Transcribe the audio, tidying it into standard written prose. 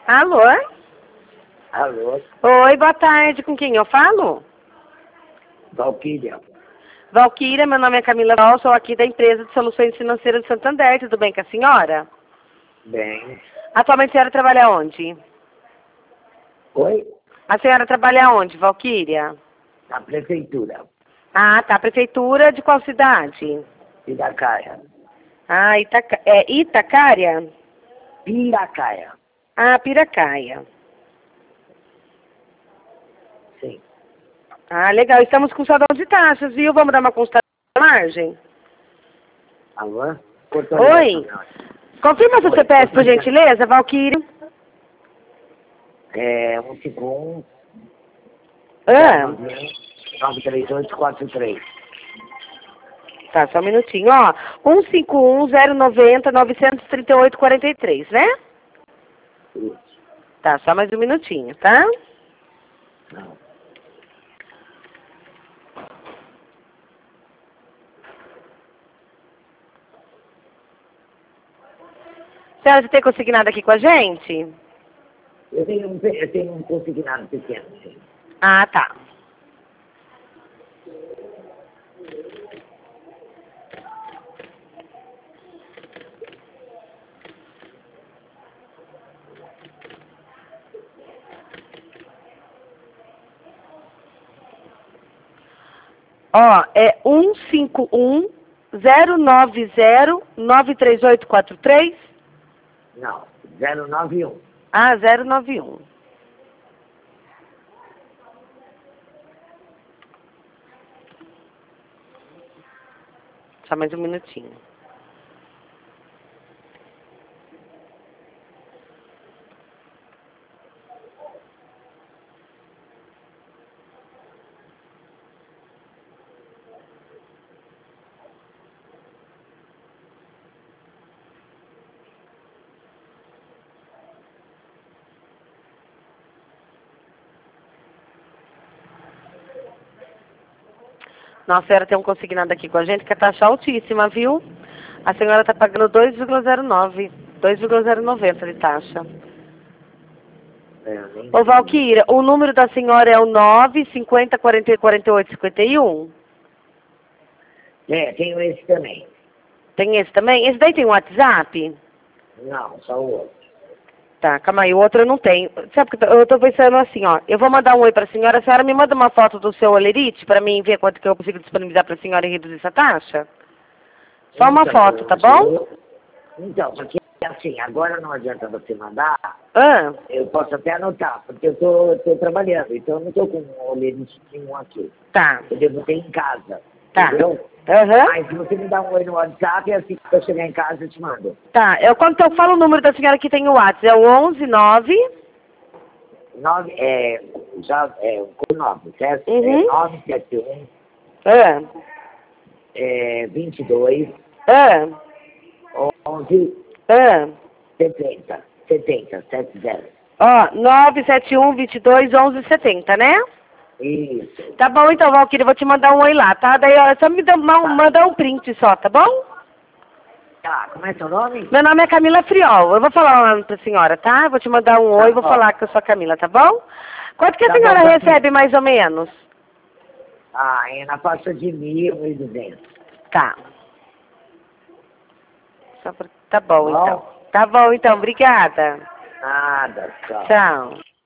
Alô? Alô, Oi, boa tarde. Com quem eu falo? Valquíria. Valquíria, meu nome é Camila Val, sou aqui da empresa de soluções financeiras de Santander. Tudo bem com a senhora? Bem. Atualmente a senhora trabalha onde? Oi? A senhora trabalha onde, Valquíria? Na prefeitura. Ah, tá. Prefeitura de qual cidade? Piracaia. Ah, Itacária? Piracaia. Ah, Piracaia. Sim. Ah, legal. Estamos com salão de taxas, viu? Vamos dar uma consulta na margem? Alô? Cortou a Oi? ligação, Confirma seu Oi, CPF, cortou a por ligação. gentileza, Valquíria. É 151 Ah, 93843. tá, só um minutinho, ó. 151-090-938-43, né? Isso. Tá, só mais um minutinho, tá? Não. Senhora, você tem consignado aqui com a gente? Eu tenho um consignado pequeno, sim. Ah, tá. Ó, é 151-090-93843? Não, 091. Ah, 091. Só mais um minutinho. Nossa, a senhora tem um consignado aqui com a gente que a taxa é altíssima, viu? A senhora está pagando 2,09, 2,090 de taxa. Nem Ô, sei. Valquíria, o número da senhora é o 950-40-48-51? É, tenho esse também. Tem esse também? Esse daí tem um WhatsApp? Não, só o outro. Tá, calma aí, o outro eu não tenho. Sabe que eu tô pensando assim, ó. Eu vou mandar um oi pra senhora. A senhora me manda uma foto do seu olerite pra mim ver quanto que eu consigo disponibilizar pra senhora e reduzir essa taxa? Só uma foto, tá bom? Então, porque assim, agora não adianta você mandar, Ah, eu posso até anotar, porque eu tô trabalhando, então eu não tô com um olheirite nenhum aqui. tá, Eu devo ter em casa, tá. entendeu? Aham. Mas se você me dá um oi no WhatsApp, assim que eu chegar em casa eu te mando. Tá, quando eu falo o número da senhora que tem o WhatsApp, é o 119. 9, certo? Uhum. 971 Ah, 22 ah, 11 ah. 70 70. Ó, 971-22-1170, né? Isso. Tá bom então, Valquíria, eu vou te mandar um oi lá, tá? Daí, ó, só me Tá. manda um print só, tá bom? Tá, como é seu nome? Meu nome é Camila Friol. Eu vou falar o nome pra senhora, tá? Eu vou te mandar um oi e Tá vou bom. falar que eu sou a Camila, tá bom? Quanto que a Tá bom, senhora Valquíria. recebe, mais ou menos? Ah, é na faixa de 1.200. Tá. Tá bom, então. Bom? Tá bom, então. Obrigada. Nada, tchau. Tchau.